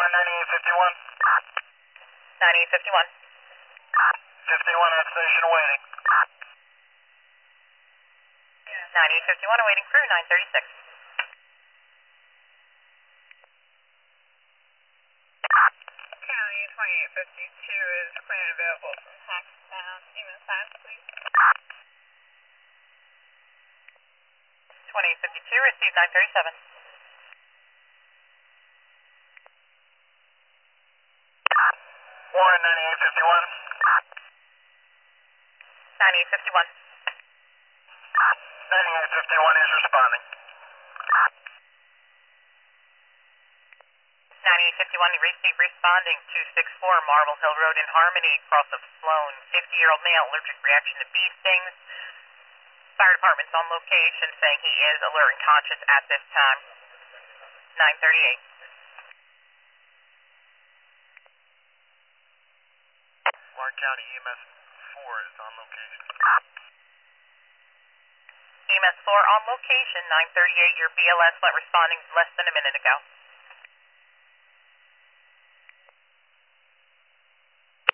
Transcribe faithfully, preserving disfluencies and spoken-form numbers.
Warren ninety-eight fifty-one. ninety-eight fifty-one. fifty-one at station awaiting. ninety-eight fifty-one awaiting crew, nine thirty-six. County twenty-eight fifty-two is clear and available from Hackettstown. E M A S five, please. twenty-eight fifty-two, received nine thirty-seven. Warren ninety-eight fifty-one. ninety-eight fifty-one. ninety-eight fifty-one is responding. ninety-eight fifty-one, received responding two six four Marble Hill Road in Harmony, cross of Sloan. fifty-year-old male, allergic reaction to bee stings. Fire department's on location saying he is alert and conscious at this time. nine thirty-eight. Warren County E M S four is on location. E M S four on location, nine thirty-eight. Your B L S went responding less than a minute ago.